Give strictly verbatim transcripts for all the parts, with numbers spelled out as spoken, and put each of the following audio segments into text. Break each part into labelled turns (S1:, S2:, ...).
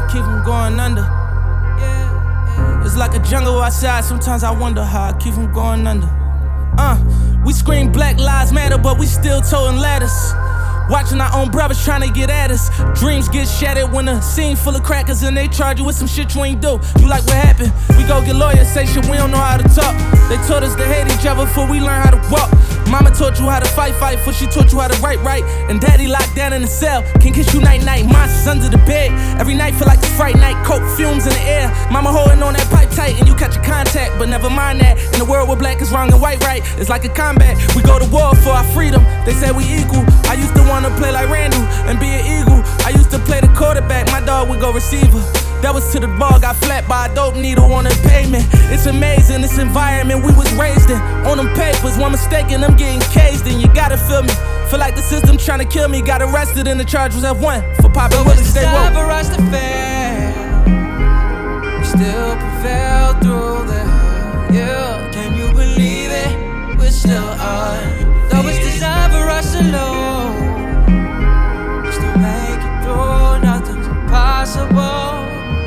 S1: keep from going under. It's like a jungle outside, sometimes I wonder how I keep from going under. Uh, we scream Black Lives Matter, but we still toting ladders. Watching our own brothers trying to get at us. Dreams get shattered when a scene full of crackers and they charge you with some shit you ain't do. You like what happened? We go get lawyers, say shit we don't know how to talk. They taught us to hate each other before we learn how to walk. Mama taught you how to fight, fight, before she taught you how to write, right. And daddy locked down in the cell, can kiss you night, night. Monsters under the bed, every night feel like a fright night. Coke fumes in the air, mama holding on that pipe tight, and you catch a contact, but never mind that. In the world where black is wrong and white right, it's like a combat. We go to war for our freedom, they say we equal. I used to wanna play like Randall and be an eagle. I used to play the quarterback, my dog would go receiver. That was to the ball, got flat by a dope needle on the pavement. It's amazing, this environment we was raised in. On them papers, one mistake and I'm getting caged in. You gotta feel me, feel like the system trying to kill me. Got arrested and the charge was F one for popping Willie, stay woke.
S2: But for us to fail, we still prevail through the hell, yeah. Can you believe it? We're still on. Though it's designed for us alone, we still make it through, nothing's impossible.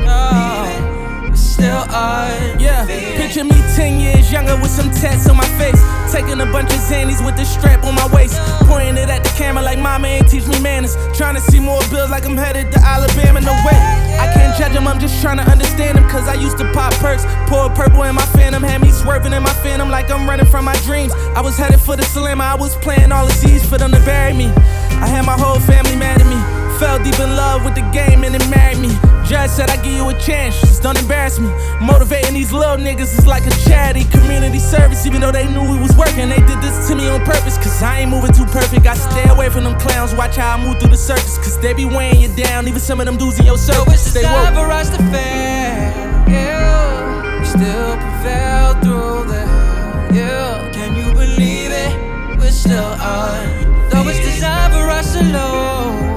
S2: Still on.
S1: Yeah, picture me ten years younger with some tats on my face, taking a bunch of Xannies with the strap on my waist, pointing it at the camera like mama ain't teach me manners. Trying to see more bills like I'm headed to Alabama. No way, I can't judge them, I'm just trying to understand them. Cause I used to pop perks, pour purple in my phantom, had me swerving in my phantom like I'm running from my dreams. I was headed for the slammer, I was playing all the Z's for them to bury me. I had my whole family mad at me, fell deep in love with the game and it married me. Judge said I give you a chance, just don't embarrass me. Motivating these little niggas is like a charity, community service. Even though they knew we was working, they did this to me on purpose. Cause I ain't moving too perfect, I stay away from them clowns. Watch how I move through the circus, cause they be weighing you down. Even some of them dudes in your circle.
S2: So it's time for us to fail, yeah. We still prevail through the hell, yeah. Can you believe it? We're still on. Though it's designed for us alone,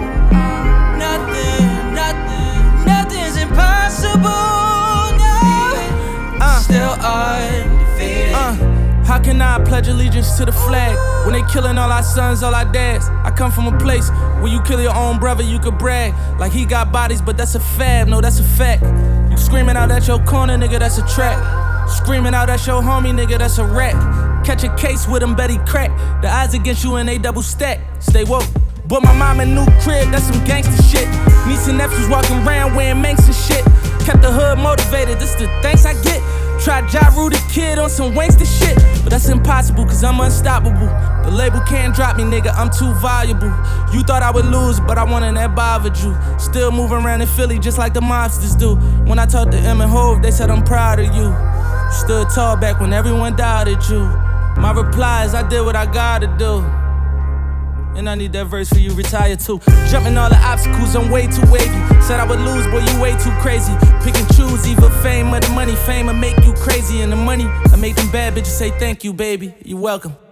S2: still undefeated.
S1: Uh, how can I pledge allegiance to the flag when they killing all our sons, all our dads? I come from a place where you kill your own brother, you could brag like he got bodies, but that's a fab, no, that's a fact. You screaming out at your corner, nigga, that's a trap. Screaming out at your homie, nigga, that's a rap. Catch a case with him, bet he crack. The odds against you and they double stack. Stay woke. Bought my mom a new crib, that's some gangster shit. Niece and nephews walking around wearing Manx and shit. Kept the hood motivated, this the thanks I get. Tried Ja Rule the kid on some wankster shit, but that's impossible cause I'm unstoppable. The label can't drop me, nigga, I'm too valuable. You thought I would lose, but I won and that bothered you. Still moving around in Philly just like the mobsters do. When I talked to Em and Hove, they said I'm proud of you. You stood tall back when everyone doubted you. My reply is I did what I gotta do. And I need that verse for you, retire too. Jumping all the obstacles, I'm way too wavy. Said I would lose, boy, you way too crazy. Pick and choose, either fame or the money. Fame will make you crazy, and the money I make them bad bitches say thank you, baby. You welcome.